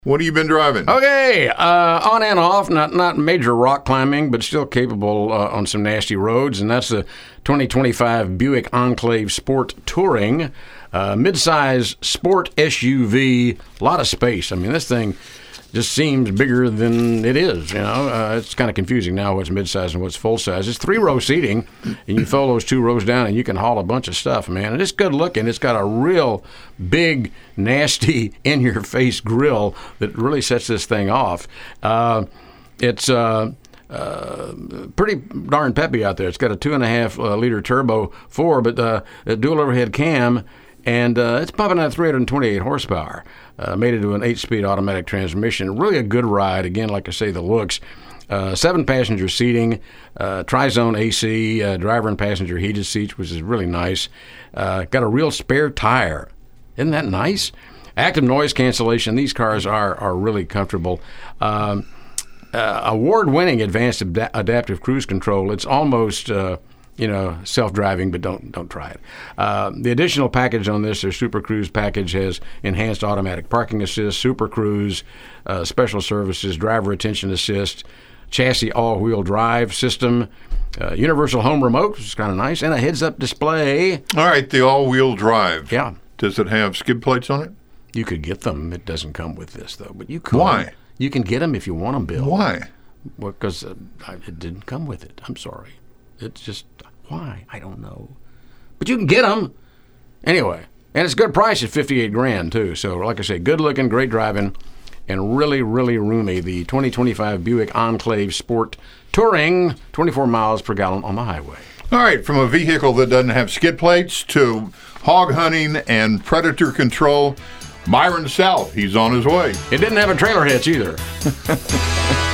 What have you been driving? Okay, on and off, not major rock climbing, but still capable on some nasty roads, and that's the 2025 Buick Enclave Sport Touring, mid-size sport SUV, a lot of space. I mean, this thing just seems bigger than it is, you know. It's kind of confusing now what's mid-size and what's full-size. It's 3-row seating, and you fold those 2 rows down, and you can haul a bunch of stuff, man. And it's good looking. It's got a real big, nasty, in-your-face grill that really sets this thing off. It's pretty darn peppy out there. It's got a 2.5-liter turbo 4, but a dual overhead cam, and it's pumping out 328 horsepower. Made it to an 8-speed automatic transmission. Really a good ride. Again, like I say, the looks. 7-passenger seating, tri-zone AC, driver and passenger heated seats, which is really nice. Got a real spare tire. Isn't that nice? Active noise cancellation. These cars are really comfortable. Award-winning advanced adaptive cruise control. It's almost self-driving, but don't try it. The additional package on this, their Super Cruise package, has enhanced automatic parking assist, Super Cruise, special services, driver attention assist, chassis all-wheel drive system, universal home remote, which is kind of nice, and a heads-up display. All right, the all-wheel drive. Yeah. Does it have skid plates on it? You could get them. It doesn't come with this, though, but you could. Why? You can get them if you want them, Bill. Why? Well, because it didn't come with it. I'm sorry. It's just... Why? I don't know. But you can get them. Anyway, and it's a good price at $58,000 too. So like I say, good looking, great driving, and really, really roomy. The 2025 Buick Enclave Sport Touring, 24 miles per gallon on the highway. All right, from a vehicle that doesn't have skid plates to hog hunting and predator control, Myron South, he's on his way. It didn't have a trailer hitch either.